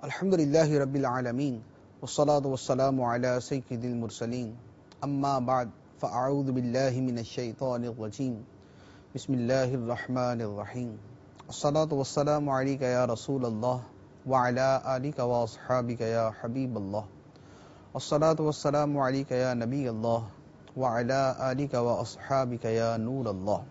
الحمدللہ رب العالمین والصلاة والسلام علی سید المرسلین اما بعد فاعوذ باللہ من الشیطان الرجیم بسم اللہ الرحمن الرحیم الصلاة والسلام علیک یا رسول اللہ وعلی آلک واصحابک یا حبیب اللہ الصلاة والسلام علیک یا نبی اللہ وعلی آلک واصحابک یا نور اللہ۔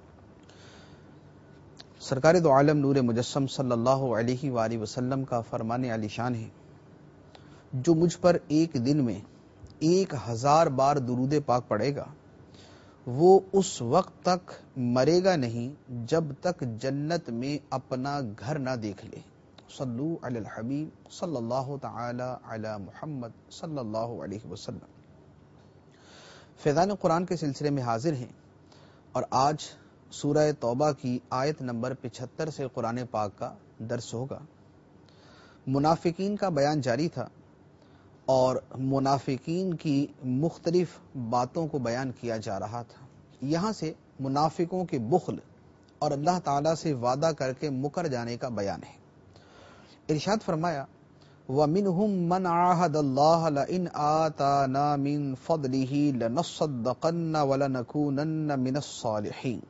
سرکار دو عالم نور مجسم صلی اللہ علیہ وآلہ وسلم کا فرمان علی شان ہے، جو مجھ پر ایک دن میں 1000 بار درود پاک پڑھے گا وہ اس وقت تک مرے گا نہیں جب تک جنت میں اپنا گھر نہ دیکھ لے۔ صلو علی الحبیب صلی اللہ تعالی علی محمد صلی اللہ علیہ وسلم۔ فیضان قرآن کے سلسلے میں حاضر ہیں اور آج سورہ توبہ کی آیت نمبر 75 سے قرآن پاک کا درس ہوگا۔ منافقین کا بیان جاری تھا اور منافقین کی مختلف باتوں کو بیان کیا جا رہا تھا۔ یہاں سے منافقوں کے بخل اور اللہ تعالیٰ سے وعدہ کر کے مکر جانے کا بیان ہے۔ ارشاد فرمایا وَمِنْهُمْ مَنْ عَاهَدَ اللَّهَ لَئِنْ آتَانَا مِنْ فَضْلِهِ لَنَصَّدَّقَنَّ وَلَنَكُونَنَّ مِنَ الصَّالِحِينَ۔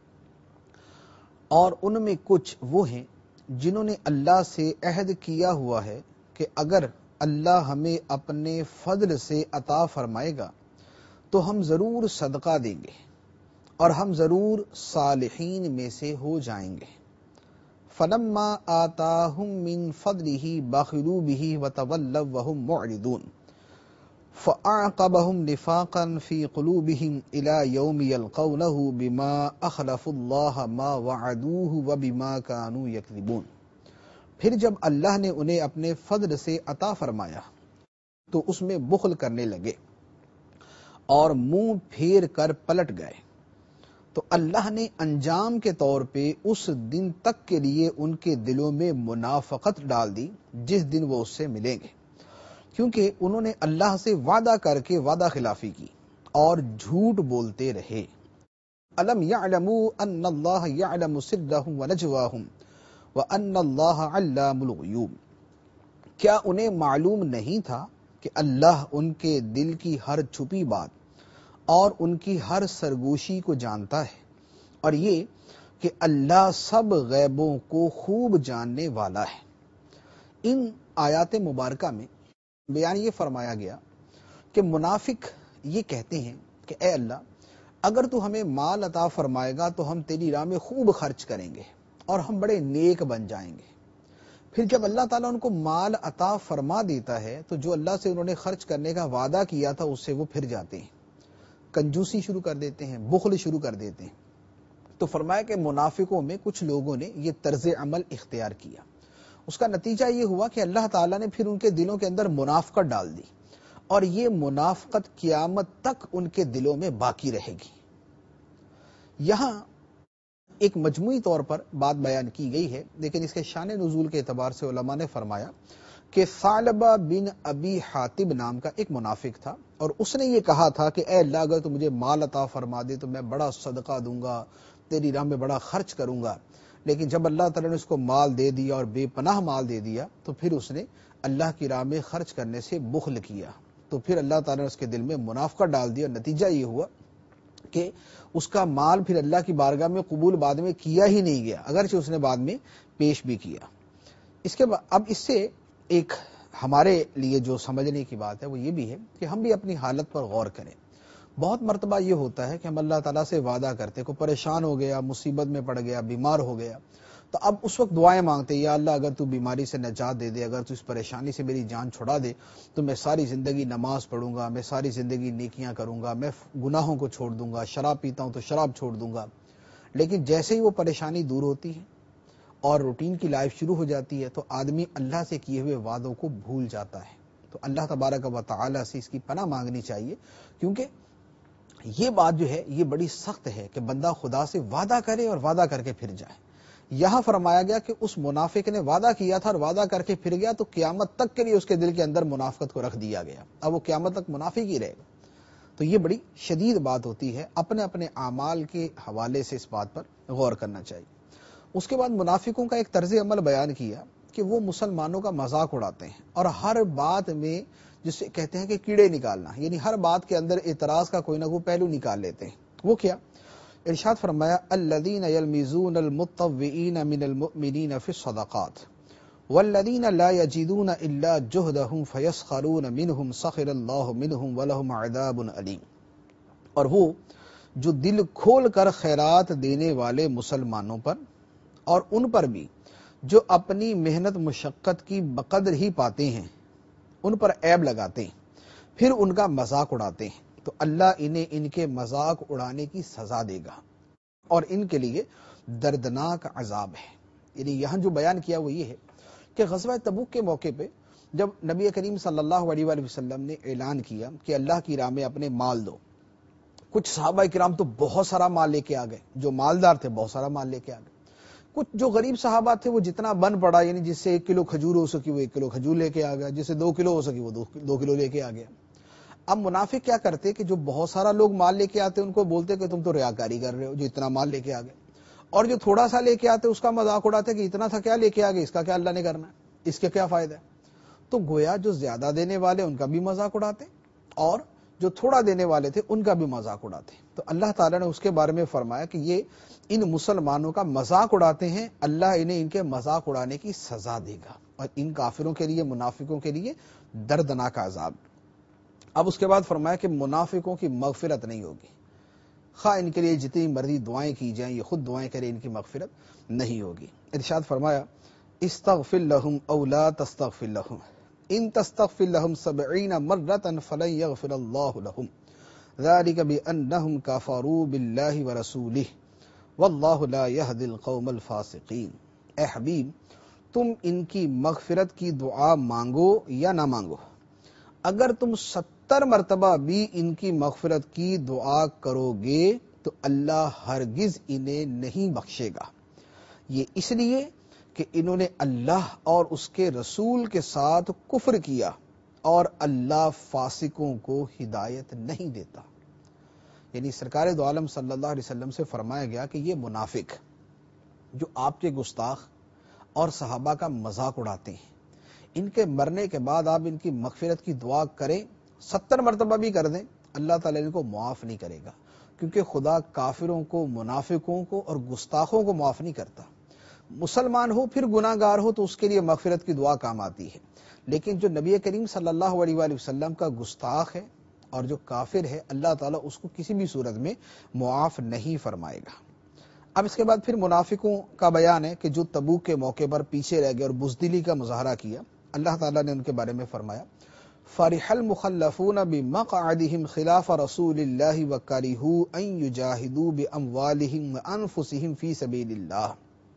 اور ان میں کچھ وہ ہیں جنہوں نے اللہ سے عہد کیا ہوا ہے کہ اگر اللہ ہمیں اپنے فضل سے عطا فرمائے گا تو ہم ضرور صدقہ دیں گے اور ہم ضرور صالحین میں سے ہو جائیں گے۔ فَلَمَّا آتَاهُم مِّن فَضْلِهِ بَخِلُوا بِهِ وَتَوَلَّوْا وَهُم مُّعْرِضُونَ فَأَعْقَبَهُمْ نِفَاقًا فِي قُلُوبِهِمْ إِلَى يَوْمِ يَلْقَوْنَهُ بِمَا أَخْلَفُوا اللَّهَ مَا وَعَدُوهُ وَبِمَا كَانُوا يَكْذِبُونَ۔ پھر جب اللہ نے انہیں اپنے فضل سے عطا فرمایا تو اس میں بخل کرنے لگے اور منہ پھیر کر پلٹ گئے، تو اللہ نے انجام کے طور پہ اس دن تک کے لیے ان کے دلوں میں منافقت ڈال دی جس دن وہ اس سے ملیں گے، کیونکہ انہوں نے اللہ سے وعدہ کر کے وعدہ خلافی کی اور جھوٹ بولتے رہے۔ الم یعلموا ان اللہ یعلم سرهم ونجواهم وان اللہ علام الغیوب۔ کیا انہیں معلوم نہیں تھا کہ اللہ ان کے دل کی ہر چھپی بات اور ان کی ہر سرگوشی کو جانتا ہے، اور یہ کہ اللہ سب غیبوں کو خوب جاننے والا ہے۔ ان آیات مبارکہ میں بیان یہ فرمایا گیا کہ منافق یہ کہتے ہیں کہ اے اللہ اگر تو ہمیں مال عطا فرمائے گا تو ہم تیری راہ میں خوب خرچ کریں گے اور ہم بڑے نیک بن جائیں گے۔ پھر جب اللہ تعالیٰ ان کو مال عطا فرما دیتا ہے تو جو اللہ سے انہوں نے خرچ کرنے کا وعدہ کیا تھا اس سے وہ پھر جاتے ہیں، کنجوسی شروع کر دیتے ہیں، بخل شروع کر دیتے ہیں۔ تو فرمایا کہ منافقوں میں کچھ لوگوں نے یہ طرز عمل اختیار کیا، اس کا نتیجہ یہ ہوا کہ اللہ تعالیٰ نے پھر ان کے دلوں کے اندر منافقت ڈال دی، اور یہ منافقت قیامت تک ان کے دلوں میں باقی رہے گی۔ یہاں ایک مجموعی طور پر بات بیان کی گئی ہے، لیکن اس کے شان نزول کے اعتبار سے علماء نے فرمایا کہ ثعلبہ بن ابی حاتب نام کا ایک منافق تھا، اور اس نے یہ کہا تھا کہ اے اللہ اگر تو مجھے مال عطا فرما دے تو میں بڑا صدقہ دوں گا، تیری راہ میں بڑا خرچ کروں گا۔ لیکن جب اللہ تعالیٰ نے اس کو مال دے دیا اور بے پناہ مال دے دیا تو پھر اس نے اللہ کی راہ میں خرچ کرنے سے بخل کیا، تو پھر اللہ تعالیٰ نے اس کے دل میں منافقت ڈال دی، اور نتیجہ یہ ہوا کہ اس کا مال پھر اللہ کی بارگاہ میں قبول بعد میں کیا ہی نہیں گیا، اگرچہ اس نے بعد میں پیش بھی کیا۔ اس کے بعد اب اس سے ایک ہمارے لیے جو سمجھنے کی بات ہے وہ یہ بھی ہے کہ ہم بھی اپنی حالت پر غور کریں۔ بہت مرتبہ یہ ہوتا ہے کہ ہم اللہ تعالیٰ سے وعدہ کرتے، کوئی پریشان ہو گیا، مصیبت میں پڑ گیا، بیمار ہو گیا، تو اب اس وقت دعائیں مانگتے یا اللہ اگر تو بیماری سے نجات دے دے، اگر تو اس پریشانی سے میری جان چھڑا دے تو میں ساری زندگی نماز پڑھوں گا، میں ساری زندگی نیکیاں کروں گا، میں گناہوں کو چھوڑ دوں گا، شراب پیتا ہوں تو شراب چھوڑ دوں گا۔ لیکن جیسے ہی وہ پریشانی دور ہوتی ہے اور روٹین کی لائف شروع ہو جاتی ہے تو آدمی اللہ سے کیے ہوئے وعدوں کو بھول جاتا ہے۔ تو اللہ تبارک و تعالی سے اس کی پناہ مانگنی چاہیے، کیونکہ یہ بات جو ہے یہ بڑی سخت ہے کہ بندہ خدا سے وعدہ کرے اور وعدہ کر کے پھر جائے۔ یہاں فرمایا گیا کہ اس منافق نے وعدہ کیا تھا اور وعدہ کر کے پھر گیا، تو قیامت تک کے لیے اس کے دل کے اندر منافقت کو رکھ دیا گیا، اب وہ قیامت تک منافق ہی رہے گا۔ تو یہ بڑی شدید بات ہوتی ہے، اپنے اپنے اعمال کے حوالے سے اس بات پر غور کرنا چاہیے۔ اس کے بعد منافقوں کا ایک طرز عمل بیان کیا کہ وہ مسلمانوں کا مذاق اڑاتے ہیں اور ہر بات میں جسے کہتے ہیں کہ کیڑے نکالنا، یعنی ہر بات کے اندر اعتراض کا کوئی نہ کوئی پہلو نکال لیتے ہیں۔ وہ کیا؟ ارشاد فرمایا الذین یلمزون المطوعین من المؤمنین فی الصدقات والذین لا یجدون الا جہدہم فیسخرون منہم سخر اللہ منہم ولہم عذاب علیم۔ اور وہ جو دل کھول کر خیرات دینے والے مسلمانوں پر اور ان پر بھی جو اپنی محنت مشقت کی بقدر ہی پاتے ہیں ان پر عیب لگاتے ہیں پھر ان کا مذاق اڑاتے ہیں تو اللہ انہیں ان کے مذاق اڑانے کی سزا دے گا اور ان کے لیے دردناک عذاب ہے۔ یعنی یہاں جو بیان کیا وہ یہ ہے کہ غزوہ تبوک کے موقع پہ جب نبی کریم صلی اللہ علیہ وآلہ وسلم نے اعلان کیا کہ اللہ کی راہ میں اپنے مال دو، کچھ صحابہ کرام تو بہت سارا مال لے کے آ گئے، جو مالدار تھے بہت سارا مال لے کے آ گئے، کچھ جو غریب صحابہ تھے وہ جتنا بن پڑا، یعنی جس سے 1 کلو کھجور ہو سکی وہ 1 کلو کھجور لے کے آ گیا، جس سے 2 کلو ہو سکی وہ 2 کلو لے کے آ گیا۔ اب منافق کیا کرتے کہ جو بہت سارا لوگ مال لے کے آتے ان کو بولتے کہ تم تو ریاکاری کر رہے ہو جو اتنا مال لے کے آ گئے، اور جو تھوڑا سا لے کے آتے اس کا مذاق اڑاتے کہ اتنا تھا کیا لے کے آ گئے، اس کا کیا اللہ نے کرنا ہے، اس کے کیا فائدہ ہے۔ تو گویا جو زیادہ دینے والے ان کا بھی مذاق اڑاتے اور جو تھوڑا دینے والے تھے ان کا بھی مذاق اڑاتے۔ تو اللہ تعالیٰ نے اس کے بارے میں فرمایا کہ یہ ان مسلمانوں کا مذاق اڑاتے ہیں، اللہ انہیں ان کے مذاق اڑانے کی سزا دے گا اور ان کافروں کے لیے، منافقوں کے لیے دردناک عذاب۔ اب اس کے بعد فرمایا کہ منافقوں کی مغفرت نہیں ہوگی، خواہ ان کے لیے جتنی مرضی دعائیں کی جائیں، یہ خود دعائیں کریں، ان کی مغفرت نہیں ہوگی۔ ارشاد فرمایا استغفر لهم او لا تستغفر لهم ان تستغفر لهم 70 مرة فلن يغفر الله لهم ذلك بأنهم كفروا بالله ورسوله والله لا يهدي القوم الفاسقين۔ اے حبیب تم ان کی مغفرت کی دعا مانگو یا نہ مانگو، اگر تم 70 مرتبہ بھی ان کی مغفرت کی دعا کرو گے تو اللہ ہرگز انہیں نہیں بخشے گا، یہ اس لیے کہ انہوں نے اللہ اور اس کے رسول کے ساتھ کفر کیا اور اللہ فاسقوں کو ہدایت نہیں دیتا۔ یعنی سرکار دو عالم صلی اللہ علیہ وسلم سے فرمایا گیا کہ یہ منافق جو آپ کے گستاخ اور صحابہ کا مذاق اڑاتے ہیں، ان کے مرنے کے بعد آپ ان کی مغفرت کی دعا کریں، 70 مرتبہ بھی کر دیں، اللہ تعالیٰ ان کو معاف نہیں کرے گا، کیونکہ خدا کافروں کو، منافقوں کو اور گستاخوں کو معاف نہیں کرتا۔ مسلمان ہو پھر گناہ گار ہو تو اس کے لیے مغفرت کی دعا کام آتی ہے، لیکن جو نبی کریم صلی اللہ علیہ وآلہ وسلم کا گستاخ ہے اور جو کافر ہے، اللہ تعالیٰ اس کو کسی بھی صورت میں معاف نہیں فرمائے گا۔ اب اس کے بعد پھر منافقوں کا بیان ہے کہ جو تبوک کے موقع پر پیچھے رہ گئے اور بزدلی کا مظاہرہ کیا، اللہ تعالیٰ نے ان کے بارے میں فرمایا فرح المخلفون بمقعدهم خلاف رسول اللہ وکرہوا ان یجاہدوا باموالہم وانفسہم فی سبیل اللہ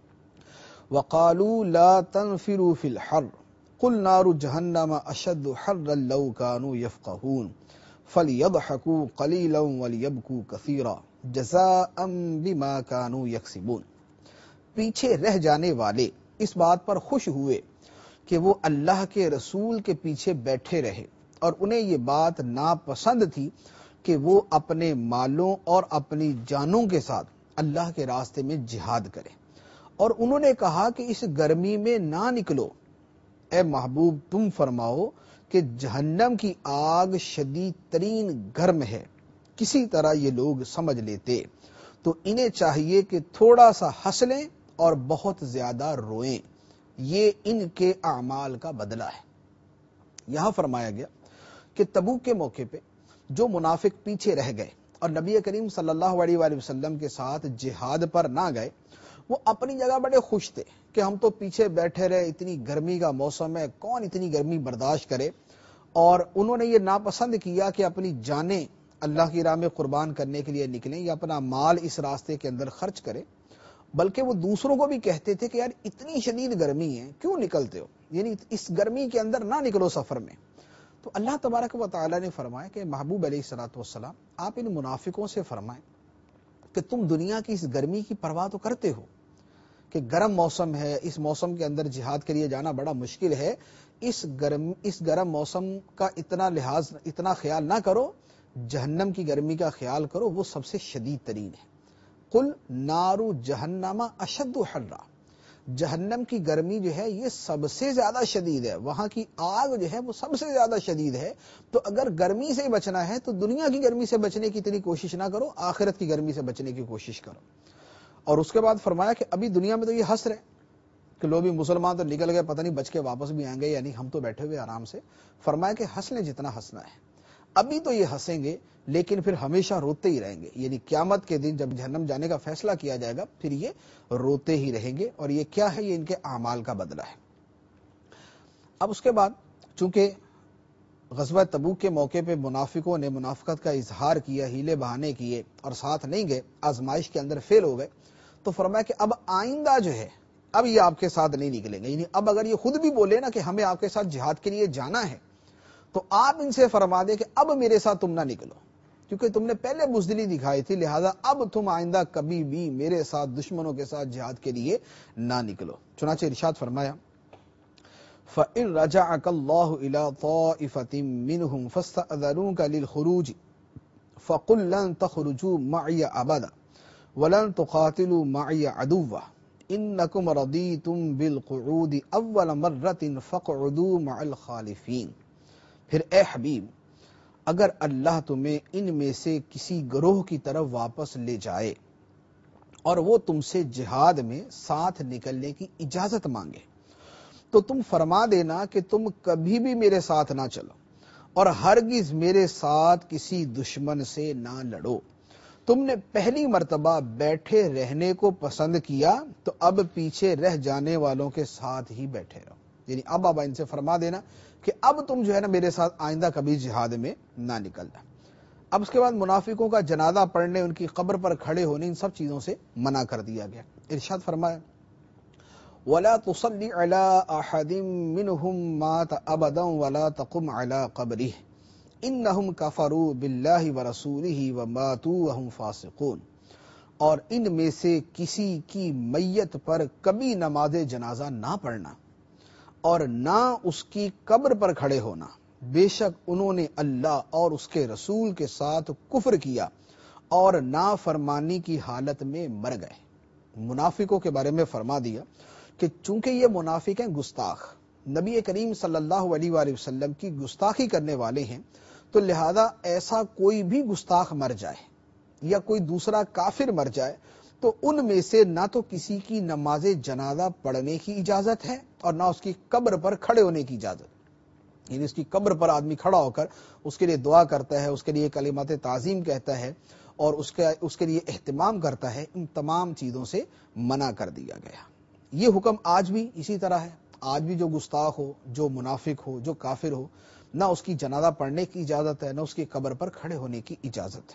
وقالوا لا تنفروا في الحر قل نار جہنم اشد حرا لو كانوا يفقهون فليضحكوا قليلا وليبكوا كثيرا جزاء بما كانوا يكسبون۔ پیچھے رہ جانے والے اس بات پر خوش ہوئے کہ وہ اللہ کے رسول کے پیچھے بیٹھے رہے اور انہیں یہ بات ناپسند تھی کہ وہ اپنے مالوں اور اپنی جانوں کے ساتھ اللہ کے راستے میں جہاد کریں، اور انہوں نے کہا کہ اس گرمی میں نہ نکلو، اے محبوب تم فرماؤ کہ جہنم کی آگ شدید ترین گرم ہے، کسی طرح یہ لوگ سمجھ لیتے تو انہیں چاہیے کہ تھوڑا سا ہنس لیں اور بہت زیادہ روئیں، یہ ان کے اعمال کا بدلہ ہے۔ یہاں فرمایا گیا کہ تبوک کے موقع پہ جو منافق پیچھے رہ گئے اور نبی کریم صلی اللہ علیہ وآلہ وسلم کے ساتھ جہاد پر نہ گئے، وہ اپنی جگہ بڑے خوش تھے کہ ہم تو پیچھے بیٹھے رہے، اتنی گرمی کا موسم ہے، کون اتنی گرمی برداشت کرے، اور انہوں نے یہ ناپسند کیا کہ اپنی جانیں اللہ کی راہ میں قربان کرنے کے لیے نکلیں یا اپنا مال اس راستے کے اندر خرچ کریں، بلکہ وہ دوسروں کو بھی کہتے تھے کہ یار اتنی شدید گرمی ہے کیوں نکلتے ہو، یعنی اس گرمی کے اندر نہ نکلو سفر میں۔ تو اللہ تبارک و تعالیٰ نے فرمایا کہ محبوب علیہ الصلوۃ والسلام آپ ان منافقوں سے فرمائیں کہ تم دنیا کی اس گرمی کی پرواہ تو کرتے ہو کہ گرم موسم ہے، اس موسم کے اندر جہاد کے لیے جانا بڑا مشکل ہے، اس گرم موسم کا اتنا خیال نہ کرو، جہنم کی گرمی کا خیال کرو، وہ سب سے شدید ترین ہے۔ قل نار جہنم اشد حرا، جہنم کی گرمی جو ہے یہ سب سے زیادہ شدید ہے، وہاں کی آگ جو ہے وہ سب سے زیادہ شدید ہے. تو اگر گرمی سے بچنا ہے تو دنیا کی گرمی سے بچنے کی اتنی کوشش نہ کرو، آخرت کی گرمی سے بچنے کی کوشش کرو. اور اس کے بعد فرمایا کہ ابھی دنیا میں تو یہ ہنس رہے کہ لوگ بھی مسلمان تو نکل گئے، پتہ نہیں بچ کے واپس بھی آئیں گے یا نہیں، ہم تو بیٹھے ہوئے آرام سے. فرمایا کہ ہنس لیں جتنا ہنسنا ہے، ابھی تو یہ ہنسیں گے لیکن پھر ہمیشہ روتے ہی رہیں گے. یعنی قیامت کے دن جب جہنم جانے کا فیصلہ کیا جائے گا پھر یہ روتے ہی رہیں گے. اور یہ کیا ہے؟ یہ ان کے اعمال کا بدلہ ہے. اب اس کے بعد چونکہ غزوہ تبوک کے موقع پہ منافقوں نے منافقت کا اظہار کیا، ہیلے بہانے کیے اور ساتھ نہیں گئے، آزمائش کے اندر فیل ہو گئے، تو فرمایا کہ اب آئندہ جو ہے اب یہ آپ کے ساتھ نہیں نکلیں گے. یعنی اب اگر یہ خود بھی بولے نا کہ ہمیں آپ کے ساتھ جہاد کے لیے جانا ہے تو آپ ان سے فرما دیں کہ اب میرے ساتھ تم نہ نکلو، کیونکہ تم نے پہلے بزدلی دکھائی تھی، لہذا اب تم آئندہ کبھی بھی میرے ساتھ دشمنوں کے ساتھ جہاد کے لیے نہ نکلو. چنانچہ ارشاد فرمایا فَإِن رَجَعَكَ اللَّهُ إِلَىٰ طَائِفَةٍ مِّنْهُمْ فَاسْتَأْذَنُوكَ لِلْخُرُوجِ فَقُل لَّن تَخْرُجُوا مَعِيَ أَبَدًا وَلَن تُقَاتِلُوا مَعِيَ عَدُوًّا إِنَّكُمْ رَضِيتُمْ بِالْقُعُودِ أَوَّلَ مَرَّةٍ فَاقْعُدُوا مَعَ الْخَالِفِينَ. پھر اے حبیب، اگر اللہ تمہیں ان میں سے کسی گروہ کی طرف واپس لے جائے اور وہ تم سے جہاد میں ساتھ نکلنے کی اجازت مانگے تو تم فرما دینا کہ تم کبھی بھی میرے ساتھ نہ چلو اور ہرگز میرے ساتھ کسی دشمن سے نہ لڑو. تم نے پہلی مرتبہ بیٹھے رہنے کو پسند کیا تو اب پیچھے رہ جانے والوں کے ساتھ ہی بیٹھے رہو. یعنی اب ان سے فرما دینا کہ اب تم جو ہے نا میرے ساتھ آئندہ کبھی جہاد میں نہ نکلنا. اب اس کے بعد منافقوں کا جنازہ پڑھنے، ان کی قبر پر کھڑے ہونے، ان سب چیزوں سے منع کر دیا گیا. ارشاد فرمایا وَلَا تُصَلِّ عَلَىٰ أَحَدٍ مِّنْهُمْ مَاتَ أَبَدًا وَلَا تَقُمْ عَلَىٰ قَبْرِهِ إِنَّهُمْ كَفَرُوا بِاللَّهِ وَرَسُولِهِ وَمَاتُوا وَهُمْ فَاسِقُونَ. اور ان میں سے کسی کی میت پر کبھی نماز جنازہ نہ پڑھنا اور نہ اس کی قبر پر کھڑے ہونا، بے شک انہوں نے اللہ اور اس کے رسول کے ساتھ کفر کیا اور نافرمانی کی حالت میں مر گئے. منافقوں کے بارے میں فرما دیا کہ چونکہ یہ منافق ہیں گستاخ، نبی کریم صلی اللہ علیہ وآلہ وسلم کی گستاخی کرنے والے ہیں، تو لہذا ایسا کوئی بھی گستاخ مر جائے یا کوئی دوسرا کافر مر جائے تو ان میں سے نہ تو کسی کی نماز جنازہ پڑھنے کی اجازت ہے اور نہ اس کی قبر پر کھڑے ہونے کی اجازت. یعنی اس کی قبر پر آدمی کھڑا ہو کر اس کے لیے دعا کرتا ہے، اس کے لیے کلمات تعظیم کہتا ہے اور اس کے لیے اہتمام کرتا ہے، ان تمام چیزوں سے منع کر دیا گیا. یہ حکم آج بھی اسی طرح ہے. آج بھی جو گستاخ ہو، جو منافق ہو، جو کافر ہو، نہ اس کی جنازہ پڑھنے کی اجازت ہے، نہ اس کی قبر پر کھڑے ہونے کی اجازت ہے.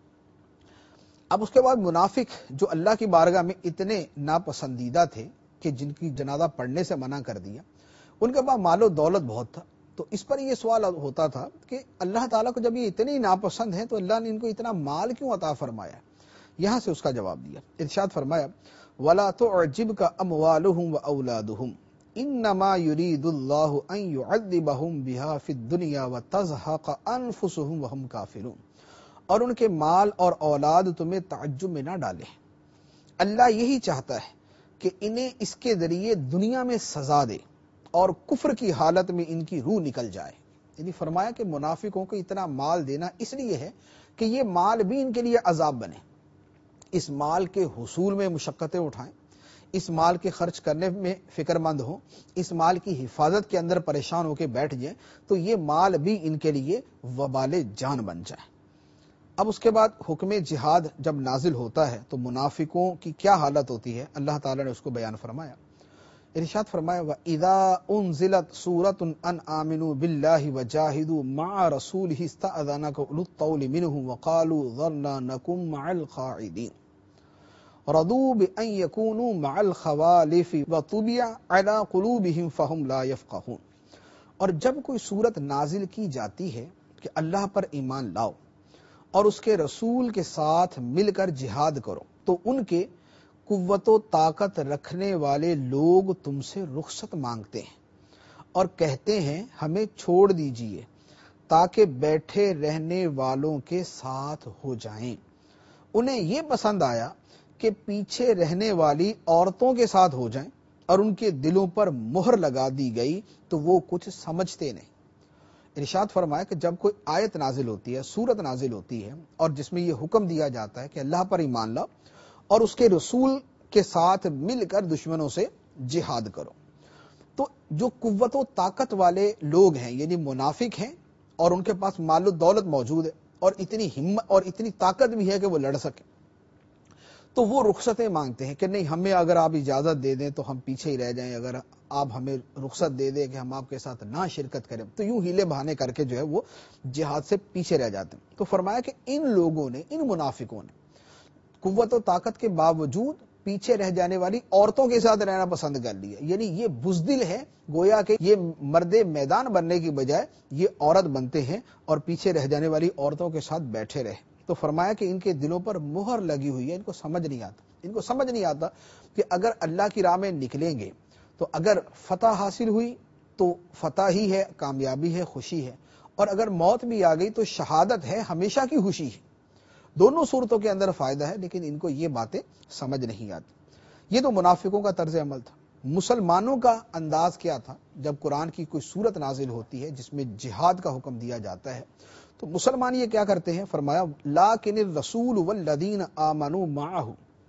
اب اس کے بعد منافق جو اللہ کی بارگاہ میں اتنے ناپسندیدہ تھے کہ جن کی جنازہ پڑھنے سے منع کر دیا، ان کے پاس مال و دولت بہت تھا. تو اس پر یہ سوال ہوتا تھا کہ اللہ تعالیٰ کو جب یہ اتنے ناپسند ہیں تو اللہ نے ان کو اتنا مال کیوں عطا فرمایا؟ یہاں سے اس کا جواب دیا. ارشاد فرمایا وَلَا تُعْجِبْكَ أَمْوَالُهُمْ وَأَوْلَادُهُمْ إِنَّمَا يُرِيدُ اللَّهُ أَن يُعَذِّبَهُمْ بِهَا فِي الدُّنْيَا وَتَزْهَقَ أَنفُسُهُمْ وَهُمْ كَافِرُونَ. اور ان کے مال اور اولاد تمہیں تعجب میں نہ ڈالے، اللہ یہی چاہتا ہے کہ انہیں اس کے ذریعے دنیا میں سزا دے اور کفر کی حالت میں ان کی روح نکل جائے. یعنی فرمایا کہ منافقوں کو اتنا مال دینا اس لیے ہے کہ یہ مال بھی ان کے لیے عذاب بنے، اس مال کے حصول میں مشقتیں اٹھائیں، اس مال کے خرچ کرنے میں فکر مند ہوں، اس مال کی حفاظت کے اندر پریشان ہو کے بیٹھ جائیں، تو یہ مال بھی ان کے لیے وبال جان بن جائے. اب اس کے بعد حکم جہاد جب نازل ہوتا ہے تو منافقوں کی کیا حالت ہوتی ہے اللہ تعالیٰ نے اس کو بیان فرمایا. ارشاد فرمایا وَإِذَا أُنزِلَتْ سُورَةٌ أَنْ آمِنُوا بِاللَّهِ وَجَاهِدُوا مَعَ رَسُولِهِ اسْتَأْذَنَكَ أُولُو الطَّوْلِ مِنْهُمْ وَقَالُوا ذَرْنَا نَكُن مَعَ الْقَاعِدِينَ رَضُوا بِأَن يَكُونُوا مَعَ الْخَوَالِفِ وَطُبِعَ عَلَىٰ قُلُوبِهِمْ فَهُمْ لَا يَفْقَهُونَ. اور جب کوئی صورت نازل کی جاتی ہے کہ اللہ پر ایمان لاؤ اور اس کے رسول کے ساتھ مل کر جہاد کرو، تو ان کے قوت و طاقت رکھنے والے لوگ تم سے رخصت مانگتے ہیں اور کہتے ہیں ہمیں چھوڑ دیجئے تاکہ بیٹھے رہنے والوں کے ساتھ ہو جائیں. انہیں یہ پسند آیا کہ پیچھے رہنے والی عورتوں کے ساتھ ہو جائیں اور ان کے دلوں پر مہر لگا دی گئی تو وہ کچھ سمجھتے نہیں۔ ارشاد فرمایا کہ جب کوئی آیت نازل ہوتی ہے، سورت نازل ہوتی ہے، اور جس میں یہ حکم دیا جاتا ہے کہ اللہ پر ایمان لاؤ اور اس کے رسول کے ساتھ مل کر دشمنوں سے جہاد کرو، تو جو قوت و طاقت والے لوگ ہیں یعنی منافق ہیں اور ان کے پاس مال و دولت موجود ہے اور اتنی ہمت اور اتنی طاقت بھی ہے کہ وہ لڑ سکیں، تو وہ رخصتیں مانگتے ہیں کہ نہیں، ہمیں اگر آپ اجازت دے دیں تو ہم پیچھے ہی رہ جائیں، اگر آپ ہمیں رخصت دے دیں کہ ہم آپ کے ساتھ نہ شرکت کریں، تو یوں ہیلے بہانے کر کے جو ہے وہ جہاد سے پیچھے رہ جاتے ہیں۔ تو فرمایا کہ ان لوگوں نے، ان منافقوں نے قوت و طاقت کے باوجود پیچھے رہ جانے والی عورتوں کے ساتھ رہنا پسند کر لیا، یعنی یہ بزدل ہے، گویا کہ یہ مرد میدان بننے کی بجائے یہ عورت بنتے ہیں اور پیچھے رہ جانے والی عورتوں کے ساتھ بیٹھے رہے۔ تو فرمایا کہ ان کے دلوں پر مہر لگی ہوئی ہے، ان کو سمجھ نہیں آتا کہ اگر اللہ کی راہ میں نکلیں گے تو اگر فتح حاصل ہوئی تو فتح ہی ہے، کامیابی ہے، خوشی ہے، اور اگر موت بھی آ گئی تو شہادت ہے، ہمیشہ کی خوشی ہے۔ دونوں صورتوں کے اندر فائدہ ہے، لیکن ان کو یہ باتیں سمجھ نہیں آتی۔ یہ تو منافقوں کا طرز عمل تھا۔ مسلمانوں کا انداز کیا تھا؟ جب قرآن کی کوئی صورت نازل ہوتی ہے جس میں جہاد کا حکم دیا جاتا ہے تو مسلمان یہ کیا کرتے ہیں؟ فرمایا لیکن الرسول والذین آمنوا معہ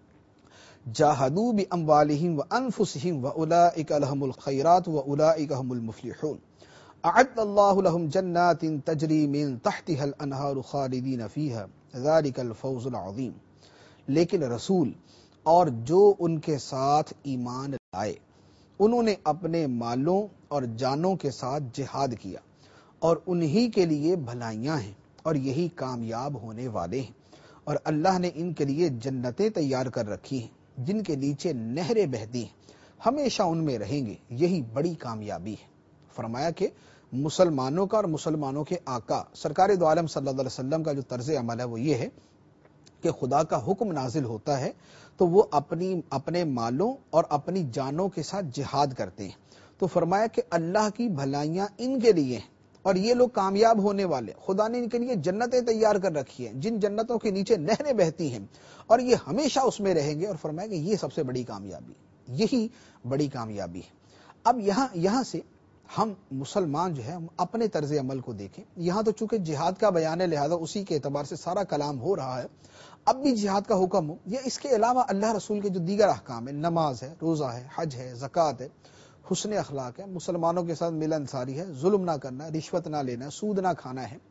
جاہدوا باموالہم وانفسہم واولئک لہم الخیرات واولئک هم المفلحون اعد اللہ لہم جنات تجری من تحتها الانہار خالدین فیہا ذلک الفوز العظیم۔ لیکن رسول اور جو ان کے ساتھ ایمان لائے انہوں نے اپنے مالوں اور جانوں کے ساتھ جہاد کیا اور انہی کے لیے بھلائیاں ہیں اور یہی کامیاب ہونے والے ہیں، اور اللہ نے ان کے لیے جنتیں تیار کر رکھی ہیں جن کے نیچے نہریں بہتی ہیں، ہمیشہ ان میں رہیں گے، یہی بڑی کامیابی ہے۔ فرمایا کہ مسلمانوں کا اور مسلمانوں کے آقا سرکار دو عالم صلی اللہ علیہ وسلم کا جو طرز عمل ہے وہ یہ ہے کہ خدا کا حکم نازل ہوتا ہے تو وہ اپنے مالوں اور اپنی جانوں کے ساتھ جہاد کرتے ہیں۔ تو فرمایا کہ اللہ کی بھلائیاں ان کے لیے ہیں اور یہ لوگ کامیاب ہونے والے، خدا نے ان کے لیے جنتیں تیار کر رکھی ہیں جن جنتوں کے نیچے نہریں بہتی ہیں اور یہ ہمیشہ اس میں رہیں گے، اور فرمایا کہ یہ سب سے بڑی کامیابی، یہی بڑی کامیابی ہے۔ اب یہاں سے ہم مسلمان جو ہے اپنے طرز عمل کو دیکھیں۔ یہاں تو چونکہ جہاد کا بیان ہے لہذا اسی کے اعتبار سے سارا کلام ہو رہا ہے، اب بھی جہاد کا حکم ہو یا اس کے علاوہ اللہ رسول کے جو دیگر احکام ہیں، نماز ہے، روزہ ہے، حج ہے، زکوٰۃ ہے، حسن اخلاق ہے، مسلمانوں کے ساتھ ملنساری ہے، ظلم نہ کرنا، رشوت نہ لینا، سود نہ کھانا ہے،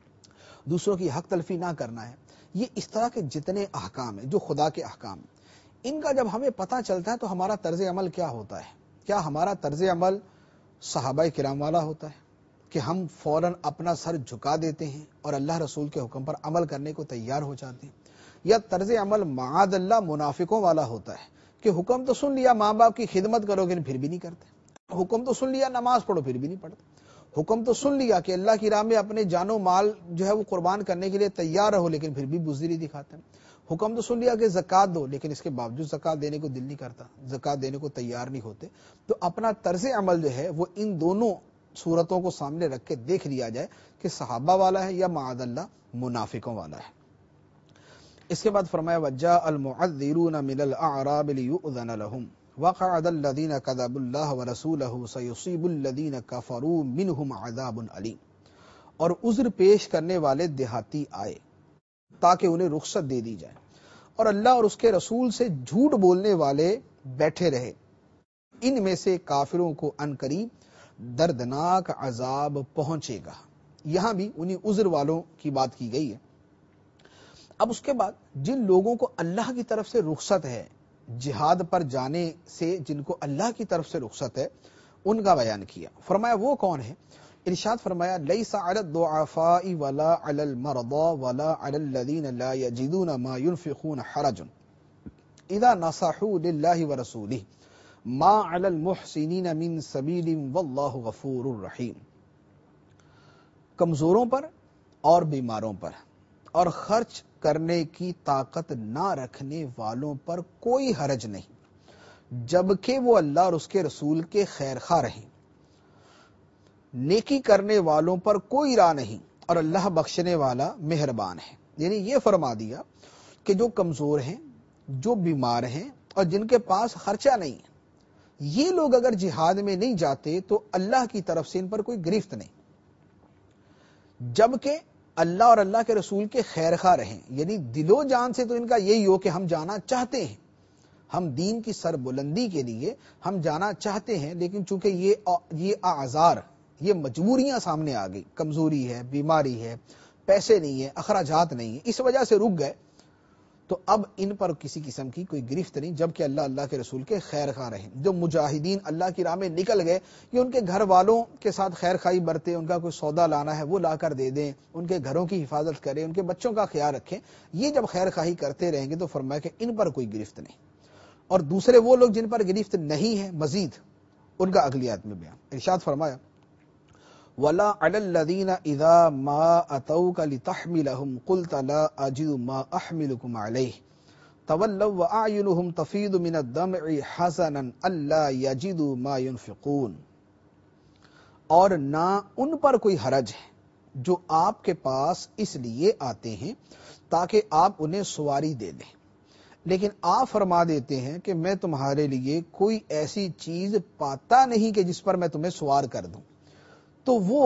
دوسروں کی حق تلفی نہ کرنا ہے، یہ اس طرح کے جتنے احکام ہیں جو خدا کے احکام ہیں، ان کا جب ہمیں پتہ چلتا ہے تو ہمارا طرز عمل کیا ہوتا ہے؟ کیا ہمارا طرز عمل صحابہ کرام والا ہوتا ہے کہ ہم فوراً اپنا سر جھکا دیتے ہیں اور اللہ رسول کے حکم پر عمل کرنے کو تیار ہو جاتے ہیں، یا طرز عمل معاذ اللہ منافقوں والا ہوتا ہے کہ حکم تو سن لیا ماں باپ کی خدمت کرو گے پھر بھی نہیں کرتے، حکم تو سن لیا نماز پڑھو پھر بھی نہیں پڑھتے، حکم تو سن لیا کہ اللہ کی راہ میں اپنے جان و مال جو ہے وہ قربان کرنے کے لیے تیار رہو لیکن پھر بھی بزدلی دکھاتے ہیں، حکم تو سن لیا کہ زکوٰۃ دو لیکن اس کے باوجود زکوٰۃ دینے کو دل نہیں کرتا، زکوٰۃ دینے کو تیار نہیں ہوتے۔ تو اپنا طرز عمل جو ہے وہ ان دونوں صورتوں کو سامنے رکھ کے دیکھ لیا جائے کہ صحابہ والا ہے یا معاذ اللہ منافقوں والا ہے۔ اس کے بعد فرمایا وجاء المعذرون من الاعراب ليؤذن لهم وقعد الذين كذبوا الله ورسوله سيصيب الذين كفروا منهم عذاب عليم، اور عذر پیش کرنے والے دیہاتی آئے تاکہ انہیں رخصت دے دی جائے، اور اللہ اور اس کے رسول سے جھوٹ بولنے والے بیٹھے رہے، ان میں سے کافروں کو عنقریب دردناک عذاب پہنچے گا۔ یہاں بھی انہی عذر والوں کی بات کی گئی ہے۔ اب اس کے بعد جن لوگوں کو اللہ کی طرف سے رخصت ہے، جہاد پر جانے سے جن کو اللہ کی طرف سے رخصت ہے، ان کا بیان کیا۔ فرمایا وہ کون ہے؟ ارشاد فرمایا لیس علی الضعفاء ولا علی المرضى ولا علی الذین لا یجدون ما ينفقون حرج اذا نصحوا للہ ورسولہ ما علی المحسنین من سبیل واللہ غفور رحیم۔ کمزوروں پر اور بیماروں پر اور خرچ کرنے کی طاقت نہ رکھنے والوں پر کوئی حرج نہیں جبکہ وہ اللہ اور اس کے رسول کے خیر خواہ رہیں، نیکی کرنے والوں پر کوئی راہ نہیں اور اللہ بخشنے والا مہربان ہے۔ یعنی یہ فرما دیا کہ جو کمزور ہیں، جو بیمار ہیں اور جن کے پاس خرچہ نہیں ہے، یہ لوگ اگر جہاد میں نہیں جاتے تو اللہ کی طرف سے ان پر کوئی گرفت نہیں، جبکہ اللہ اور اللہ کے رسول کے خیر خواہ رہیں، یعنی دل و جان سے تو ان کا یہی ہو کہ ہم جانا چاہتے ہیں، ہم دین کی سر بلندی کے لیے ہم جانا چاہتے ہیں، لیکن چونکہ یہ اعذار، یہ مجبوریاں سامنے آ گئی، کمزوری ہے، بیماری ہے، پیسے نہیں ہے، اخراجات نہیں ہے، اس وجہ سے رک گئے، تو اب ان پر کسی قسم کی کوئی گرفت نہیں، جبکہ اللہ کے رسول کے خیر خواہ رہیں۔ جو مجاہدین اللہ کی راہ میں نکل گئے، یہ ان کے گھر والوں کے ساتھ خیر خواہی برتے، ان کا کوئی سودا لانا ہے وہ لا کر دے دیں، ان کے گھروں کی حفاظت کریں، ان کے بچوں کا خیال رکھیں، یہ جب خیر خواہی کرتے رہیں گے تو فرمایا کہ ان پر کوئی گرفت نہیں۔ اور دوسرے وہ لوگ جن پر گرفت نہیں ہے مزید، ان کا اگلی آیت میں بیان، ارشاد فرمایا وَلَا عَلَى الَّذِينَ إِذَا مَا أَتَوْكَ لِتَحْمِلَهُمْ قُلْتَ لَا أَجِدُ مَا أَحْمِلُكُمْ عَلَيْهِ تَوَلَّوْا وَأَعْيُنُهُمْ تَفِيضُ مِنَ الدَّمْعِ حَزَنًا أَلَّا يَجِدُوا مَا يُنْفِقُونَ، اور نہ ان پر کوئی حرج ہے جو آپ کے پاس اس لیے آتے ہیں تاکہ آپ انہیں سواری دے دیں، لیکن آپ فرما دیتے ہیں کہ میں تمہارے لیے کوئی ایسی چیز پاتا نہیں کہ جس پر میں تمہیں سوار کر دوں، تو وہ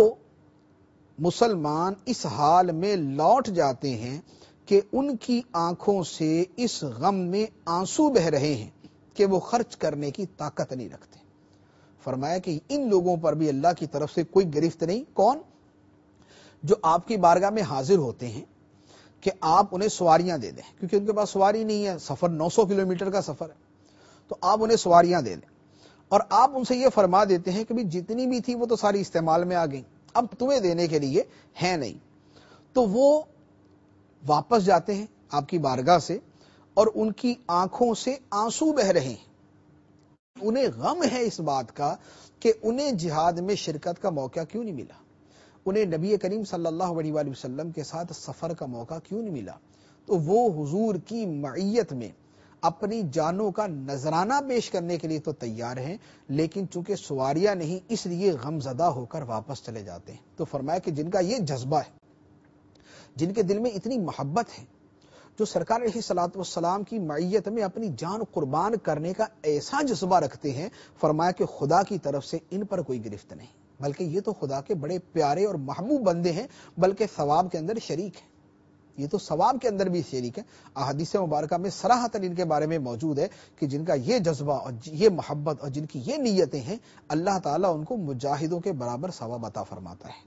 مسلمان اس حال میں لوٹ جاتے ہیں کہ ان کی آنکھوں سے اس غم میں آنسو بہ رہے ہیں کہ وہ خرچ کرنے کی طاقت نہیں رکھتے۔ فرمایا کہ ان لوگوں پر بھی اللہ کی طرف سے کوئی گرفت نہیں۔ کون؟ جو آپ کی بارگاہ میں حاضر ہوتے ہیں کہ آپ انہیں سواریاں دے دیں، کیونکہ ان کے پاس سواری نہیں ہے، سفر 900 کلومیٹر کا سفر ہے، تو آپ انہیں سواریاں دے دیں، اور آپ ان سے یہ فرما دیتے ہیں کہ بھی جتنی بھی تھی وہ تو ساری استعمال میں آ گئی، اب تمہیں دینے کے لیے ہے نہیں، تو وہ واپس جاتے ہیں آپ کی بارگاہ سے اور ان کی آنکھوں سے آنسو بہ رہے ہیں، انہیں غم ہے اس بات کا کہ انہیں جہاد میں شرکت کا موقع کیوں نہیں ملا، انہیں نبی کریم صلی اللہ علیہ وآلہ وسلم کے ساتھ سفر کا موقع کیوں نہیں ملا، تو وہ حضور کی معیت میں اپنی جانوں کا نذرانہ پیش کرنے کے لیے تو تیار ہیں، لیکن چونکہ سواریاں نہیں اس لیے غم زدہ ہو کر واپس چلے جاتے ہیں۔ تو فرمایا کہ جن کا یہ جذبہ ہے، جن کے دل میں اتنی محبت ہے، جو سرکار علیہ الصلوۃ والسلام کی معیت میں اپنی جان قربان کرنے کا ایسا جذبہ رکھتے ہیں، فرمایا کہ خدا کی طرف سے ان پر کوئی گرفت نہیں، بلکہ یہ تو خدا کے بڑے پیارے اور محبوب بندے ہیں، بلکہ ثواب کے اندر شریک ہیں، یہ تو ثواب کے اندر بھی شریک ہے۔ احادیث مبارکہ میں صراحتاً ان کے بارے میں موجود ہے کہ جن کا یہ جذبہ اور یہ محبت اور جن کی یہ نیتیں ہیں، اللہ تعالیٰ ان کو مجاہدوں کے برابر ثواب عطا فرماتا ہے۔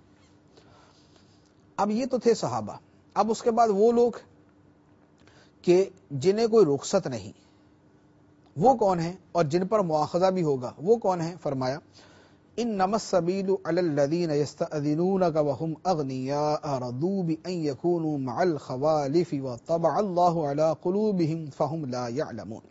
اب یہ تو تھے صحابہ، اب اس کے بعد وہ لوگ کہ جنہیں کوئی رخصت نہیں، وہ کون ہیں، اور جن پر مواخذہ بھی ہوگا وہ کون ہیں؟ فرمایا انما السبیل علی الذین یستأذنونک وهم اغنیاء رضوا بأن یکونوا مع الخوالف وطبع اللہ علی قلوبهم فهم لا یعلمون۔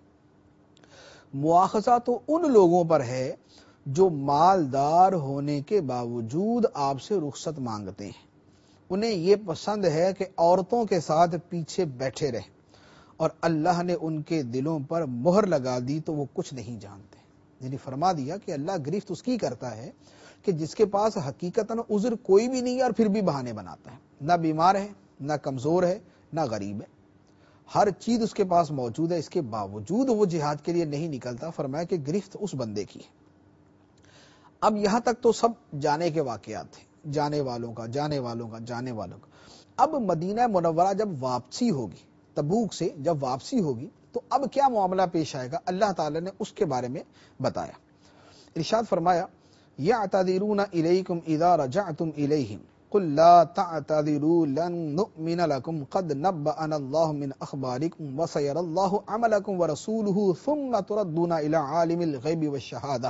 مواخذہ تو ان لوگوں پر ہے جو مالدار ہونے کے باوجود آپ سے رخصت مانگتے ہیں، انہیں یہ پسند ہے کہ عورتوں کے ساتھ پیچھے بیٹھے رہیں، اور اللہ نے ان کے دلوں پر مہر لگا دی تو وہ کچھ نہیں جانتے، یعنی فرما دیا کہ اللہ گرفت اس کی کرتا ہے کہ جس کے پاس حقیقتاً عذر کوئی بھی نہیں ہے اور پھر بھی بہانے بناتا ہے، نہ بیمار ہے، نہ کمزور ہے، نہ غریب ہے، ہر چیز اس کے پاس موجود ہے، اس کے باوجود وہ جہاد کے لیے نہیں نکلتا۔ فرمایا کہ گرفت اس بندے کی ہے۔ اب یہاں تک تو سب جانے کے واقعات تھے، جانے والوں کا جانے والوں کا جانے والوں کا۔ اب مدینہ منورہ جب واپسی ہوگی، تبوک سے جب واپسی ہوگی، تو اب کیا معاملہ پیش آئے گا، اللہ تعالی نے اس کے بارے میں بتایا۔ ارشاد فرمایا یعتذرون الیکم اذا رجعتم الیہم قل لا تعتذروا لن نؤمن لکم قد نبأنا اللہ من اخبارکم وسیری اللہ عملکم ورسولہ ثم تردون الی عالم الغیب والشہادہ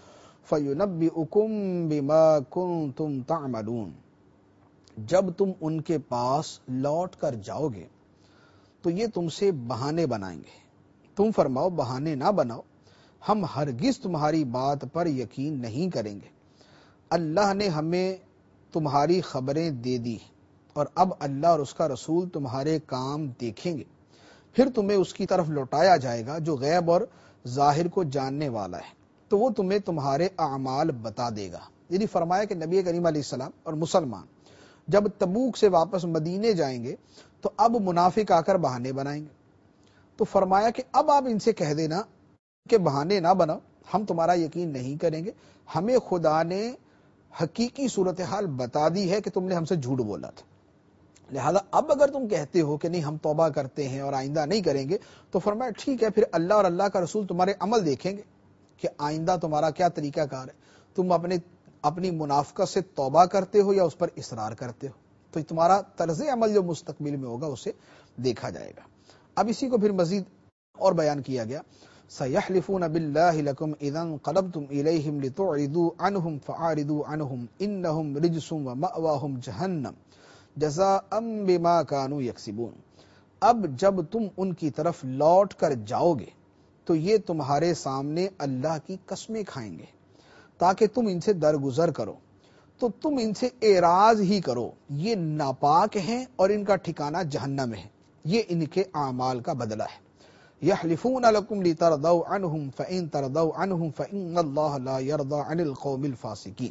فینبئکم بما کنتم تعملون۔ جب تم ان کے پاس لوٹ کر جاؤ گے تو یہ تم سے بہانے بنائیں گے، تم فرماؤ بہانے نہ بناؤ، ہم ہرگز تمہاری بات پر یقین نہیں کریں گے، اللہ نے ہمیں تمہاری خبریں دے دی اور اب اللہ اور اس کا رسول تمہارے کام دیکھیں گے، پھر تمہیں اس کی طرف لوٹایا جائے گا جو غیب اور ظاہر کو جاننے والا ہے، تو وہ تمہیں تمہارے اعمال بتا دے گا۔ یعنی فرمایا کہ نبی کریم علیہ السلام اور مسلمان جب تبوک سے واپس مدینے جائیں گے تو اب منافق آ کر بہانے بنائیں گے، تو فرمایا کہ اب آپ ان سے کہہ دینا کہ بہانے نہ بناؤ، ہم تمہارا یقین نہیں کریں گے، ہمیں خدا نے حقیقی صورتحال بتا دی ہے کہ تم نے ہم سے جھوٹ بولا تھا، لہذا اب اگر تم کہتے ہو کہ نہیں ہم توبہ کرتے ہیں اور آئندہ نہیں کریں گے، تو فرمایا ٹھیک ہے، پھر اللہ اور اللہ کا رسول تمہارے عمل دیکھیں گے کہ آئندہ تمہارا کیا طریقہ کار ہے، تم اپنی منافقت سے توبہ کرتے ہو یا اس پر اصرار کرتے ہو، تو تمہارا طرز عمل جو مستقبل میں ہوگا اسے دیکھا جائے گا۔ اب اسی کو پھر مزید اور بیان کیا گیا، سَيَحْلِفُونَ بِاللَّهِ لَكُمْ إِذَا انقَلَبْتُمْ إِلَيْهِمْ لِتُعْرِضُوا عَنْهُمْ فَأَعْرِضُوا عَنْهُمْ إِنَّهُمْ رِجْسٌ وَمَأْوَاهُمْ جَهَنَّمُ جَزَاءً بِمَا كَانُوا يَكْسِبُونَ۔ اب جب تم ان کی طرف لوٹ کر جاؤ گے تو یہ تمہارے سامنے اللہ کی قسمیں کھائیں گے تاکہ تم ان سے درگزر کرو، تو تم ان سے اعراض ہی کرو، یہ ناپاک ہیں اور ان کا ٹھکانہ جہنم ہے، یہ ان کے اعمال کا بدلہ ہے۔ یحلفون لکم لترضوا عنہم فإن ترضوا عنہم فإن اللہ لا يرضى عن القوم الفاسقین۔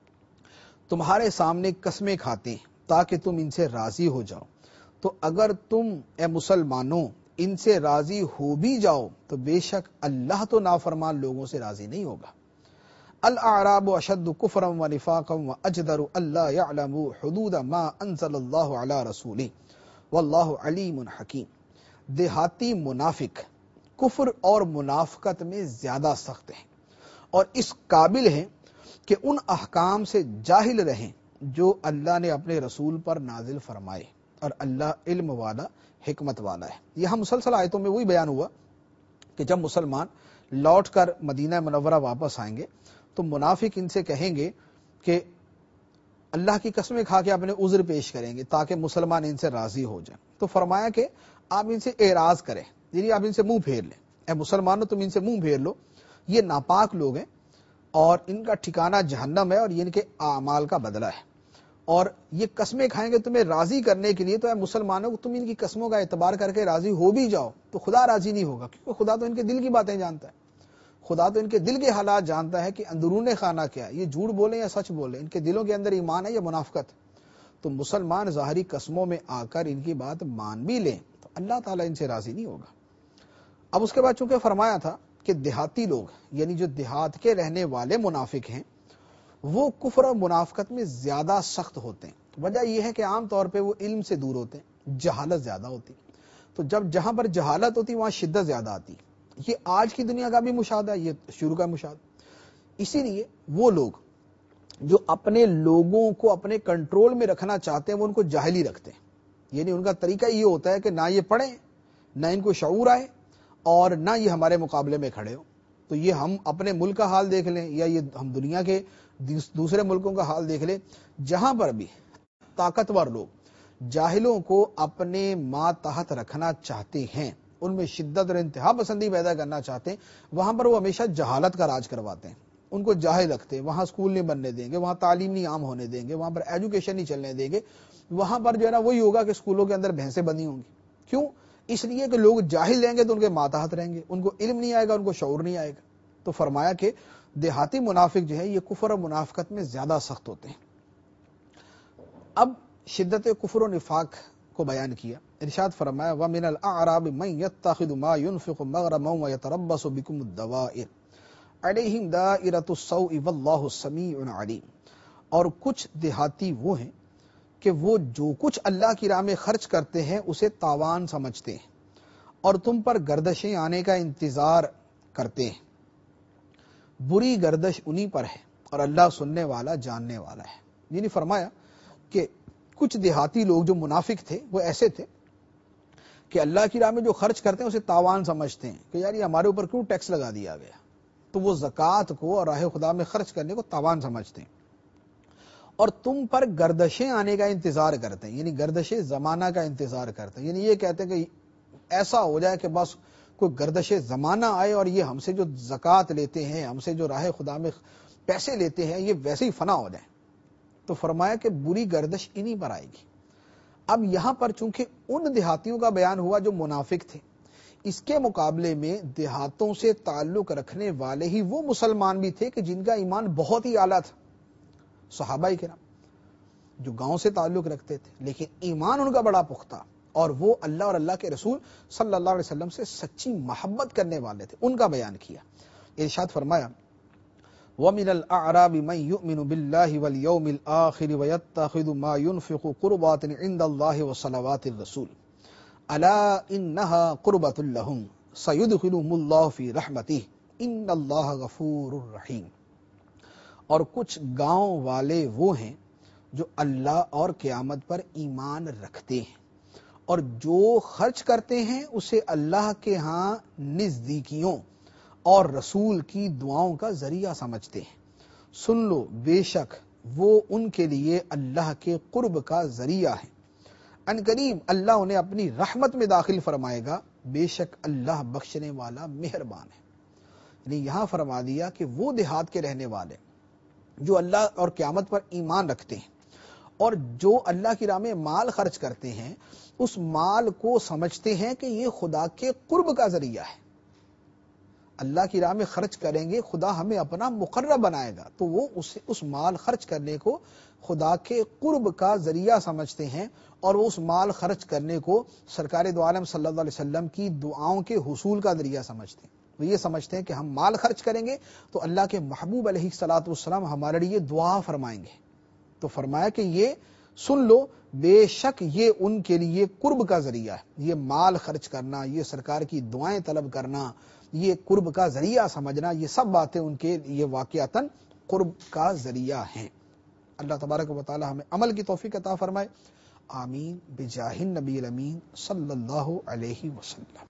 تمہارے سامنے قسمیں کھاتے ہیں تاکہ تم ان سے راضی ہو جاؤ، تو اگر تم اے مسلمانوں ان سے راضی ہو بھی جاؤ تو بے شک اللہ تو نافرمان لوگوں سے راضی نہیں ہوگا۔ الاعراب اشد کفرا ونفاقا واجدر الا يعلموا حدود ما انزل اللہ علی رسولہ واللہ علیم حکیم۔ دیہاتی منافق کفر اور منافقت میں زیادہ سخت ہیں اور اس قابل ہیں کہ ان احکام سے جاہل رہیں جو اللہ نے اپنے رسول پر نازل فرمائے، اور اللہ علم والا حکمت والا ہے۔ یہاں مسلسل آیتوں میں وہی بیان ہوا کہ جب مسلمان لوٹ کر مدینہ منورہ واپس آئیں گے تو منافق ان سے کہیں گے کہ اللہ کی قسمیں کھا کے اپنے عذر پیش کریں گے تاکہ مسلمان ان سے راضی ہو جائیں، تو فرمایا کہ آپ ان سے اعراض کریں، یعنی آپ ان سے منہ پھیر لیں، اے مسلمانوں تم ان سے منہ پھیر لو، یہ ناپاک لوگ ہیں اور ان کا ٹھکانہ جہنم ہے اور یہ ان کے اعمال کا بدلہ ہے، اور یہ قسمیں کھائیں گے تمہیں راضی کرنے کے لیے، تو اے مسلمانوں تم ان کی قسموں کا اعتبار کر کے راضی ہو بھی جاؤ تو خدا راضی نہیں ہوگا، کیونکہ خدا تو ان کے دل کی باتیں جانتا ہے، خدا تو ان کے دل کے حالات جانتا ہے کہ اندرون خانہ کیا ہے، یہ جھوٹ بولیں یا سچ بولیں، ان کے دلوں کے اندر ایمان ہے یا منافقت۔ تو مسلمان ظاہری قسموں میں آ کر ان کی بات مان بھی لیں تو اللہ تعالیٰ ان سے راضی نہیں ہوگا۔ اب اس کے بعد چونکہ فرمایا تھا کہ دیہاتی لوگ یعنی جو دیہات کے رہنے والے منافق ہیں وہ کفر اور منافقت میں زیادہ سخت ہوتے ہیں، وجہ یہ ہے کہ عام طور پہ وہ علم سے دور ہوتے ہیں، جہالت زیادہ ہوتی، تو جہاں پر جہالت ہوتی وہاں شدت زیادہ آتی، یہ آج کی دنیا کا بھی مشاہدہ ہے، یہ شروع کا مشاہدہ۔ اسی لیے وہ لوگ جو اپنے لوگوں کو اپنے کنٹرول میں رکھنا چاہتے ہیں وہ ان کو جاہلی رکھتے ہیں، یعنی ان کا طریقہ یہ ہوتا ہے کہ نہ یہ پڑھیں، نہ ان کو شعور آئے، اور نہ یہ ہمارے مقابلے میں کھڑے ہو، تو یہ ہم اپنے ملک کا حال دیکھ لیں یا یہ ہم دنیا کے دوسرے ملکوں کا حال دیکھ لیں، جہاں پر بھی طاقتور لوگ جاہلوں کو اپنے ماتحت رکھنا چاہتے ہیں، ان میں شدت اور انتہا پسندی پیدا کرنا چاہتے ہیں، وہاں پر وہ ہمیشہ جہالت کا راج کرواتے ہیں، ان کو جاہل رکھتے ہیں، وہاں اسکول نہیں بننے دیں گے، وہاں تعلیم نہیں عام ہونے دیں گے، وہاں پر ایجوکیشن نہیں چلنے دیں گے، وہاں پر جو ہے نا وہی ہوگا کہ اسکولوں کے اندر بھینسیں بندی ہوں گی۔ کیوں؟ اس لیے کہ لوگ جاہل رہیں گے تو ان کے ماتحت رہیں گے، ان کو علم نہیں آئے گا، ان کو شعور نہیں آئے گا۔ تو فرمایا کہ دیہاتی منافق جو ہے یہ کفر اور منافقت میں زیادہ سخت ہوتے ہیں۔ اب شدت کفر و نفاق کو بیان کیا، ارشاد فرمایا وَمِنَ الْأَعْرَابِ مَن يَتَّخِذُ مَا يُنْفِقُ مَغْرَمًا وَيَتَرَبَّصُ بِكُمُ الدَّوَائِرَ عَلَيْهِمْ دَائِرَةُ السَّوْءِ وَاللَّهُ سَمِيعٌ عَلِيمٌ۔ اور کچھ دیہاتی وہ ہیں کہ وہ جو کچھ اللہ کی راہ میں خرچ کرتے ہیں اسے تاوان سمجھتے ہیں اور تم پر گردشیں آنے کا انتظار کرتے ہیں، بری گردش انہی پر ہے اور اللہ سننے والا جاننے والا ہے۔ یعنی فرمایا کہ کچھ دیہاتی لوگ جو منافق تھے وہ ایسے تھے کہ اللہ کی راہ میں جو خرچ کرتے ہیں اسے تاوان سمجھتے ہیں کہ یار یہ ہمارے اوپر کیوں ٹیکس لگا دیا گیا، تو وہ زکوٰۃ کو اور راہ خدا میں خرچ کرنے کو تاوان سمجھتے ہیں، اور تم پر گردشیں آنے کا انتظار کرتے ہیں، یعنی گردش زمانہ کا انتظار کرتے ہیں، یعنی یہ کہتے ہیں کہ ایسا ہو جائے کہ بس کوئی گردش زمانہ آئے اور یہ ہم سے جو زکوٰۃ لیتے ہیں، ہم سے جو راہ خدا میں پیسے لیتے ہیں، یہ ویسے ہی فنا ہو جائیں۔ تو فرمایا کہ بری گردش انہی پر آئے گی۔ اب یہاں پر چونکہ ان دیہاتیوں کا بیان ہوا جو منافق تھے، اس کے مقابلے میں دیہاتوں سے تعلق رکھنے والے ہی وہ مسلمان بھی تھے کہ جن کا ایمان بہت ہی اعلیٰ تھا، صحابہ کرام جو گاؤں سے تعلق رکھتے تھے لیکن ایمان ان کا بڑا پختہ، اور وہ اللہ اور اللہ کے رسول صلی اللہ علیہ وسلم سے سچی محبت کرنے والے تھے، ان کا بیان کیا۔ ارشاد فرمایا وَمِنَ الْأَعْرَابِ مَن يُؤْمِنُ بِاللَّهِ وَالْيَوْمِ الْآخِرِ وَيَتَّخِذُ مَا يُنْفِقُ قُرُبَاتٍ عِندَ اللَّهِ وَصَلَوَاتِ الرَّسُولِ أَلَا إِنَّهَا قُرْبَةٌ لَهُمْ سَيُدْخِلُهُمُ اللَّهُ فِي رَحْمَتِهِ إِنَّ اللَّهَ غَفُورٌ رَحِيمٌ۔ اور کچھ گاؤں والے وہ ہیں جو اللہ اور قیامت پر ایمان رکھتے ہیں اور جو خرچ کرتے ہیں اسے اللہ کے ہاں نزدیکیوں اور رسول کی دعاؤں کا ذریعہ سمجھتے ہیں۔ سن لو بے شک وہ ان کے لیے اللہ کے قرب کا ذریعہ ہے، ان قریب اللہ انہیں اپنی رحمت میں داخل فرمائے گا، بے شک اللہ بخشنے والا مہربان ہے۔ یعنی یہاں فرما دیا کہ وہ دیہات کے رہنے والے جو اللہ اور قیامت پر ایمان رکھتے ہیں اور جو اللہ کی راہ میں مال خرچ کرتے ہیں، اس مال کو سمجھتے ہیں کہ یہ خدا کے قرب کا ذریعہ ہے۔ اللہ کی راہ میں خرچ کریں گے، خدا ہمیں اپنا مقرب بنائے گا، تو وہ اس مال خرچ کرنے کو خدا کے قرب کا ذریعہ سمجھتے ہیں، اور وہ اس مال خرچ کرنے کو سرکار دو عالم صلی اللہ علیہ وسلم کی دعاؤں کے حصول کا ذریعہ سمجھتے ہیں۔ وہ یہ سمجھتے ہیں کہ ہم مال خرچ کریں گے تو اللہ کے محبوب علیہ الصلوۃ والسلام ہمارے لیے دعا فرمائیں گے۔ تو فرمایا کہ یہ سن لو بے شک یہ ان کے لیے قرب کا ذریعہ ہے۔ یہ مال خرچ کرنا، یہ سرکار کی دعائیں طلب کرنا، یہ قرب کا ذریعہ سمجھنا، یہ سب باتیں ان کے لیے واقعتاً قرب کا ذریعہ ہیں۔ اللہ تبارک و تعالی ہمیں عمل کی توفیق عطا فرمائے، آمین بجاہ النبی الامین صلی اللہ علیہ وسلم۔